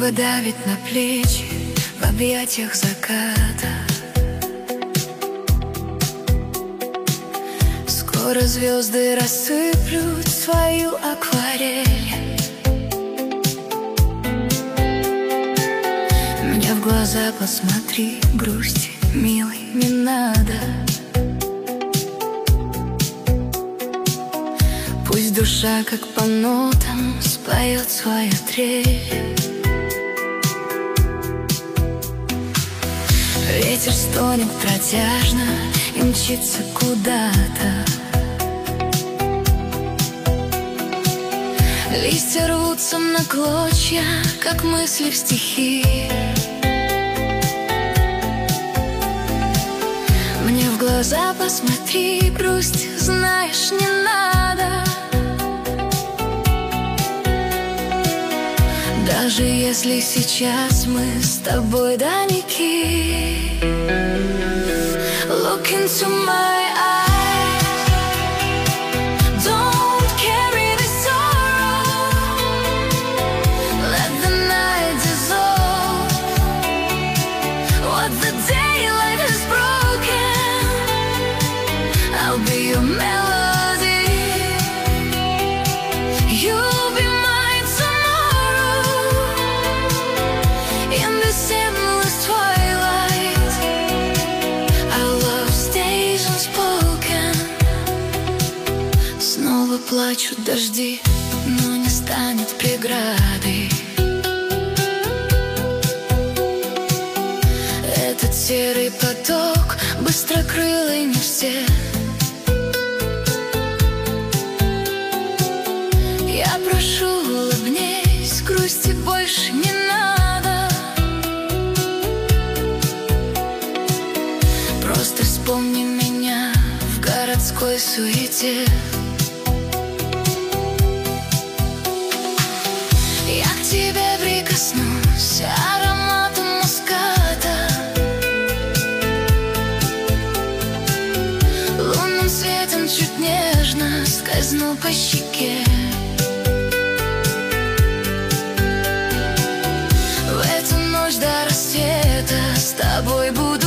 Небо давит на плечи в объятиях заката. Скоро звезды рассыплют свою акварель. Мне в глаза посмотри, грусти, милый, не надо. Пусть душа, как по нотам, споет свою трель. Ветер стонет протяжно и мчится куда-то. Листья рвутся на клочья, как мысли в стихи. Мне в глаза посмотри, грусть, знаешь, не надо. Даже если сейчас мы с тобой далеки. Look into my eyes. Don't carry the sorrow. Let the night dissolve what the daylight has broken. I'll be your melody. You'll be mine tomorrow. In this endless twilight, our love stays unspoken. Снова плачут дожди, но не станет преградой. Этот серый поток быстрокрылый не все. Я прошу, улыбнись, грусти больше не надо. Просто вспомни меня в городской суете. Я к тебе прикоснусь ароматом муската. Лунным светом чуть нежно скользну по щеке. В эту ночь до рассвета с тобой буду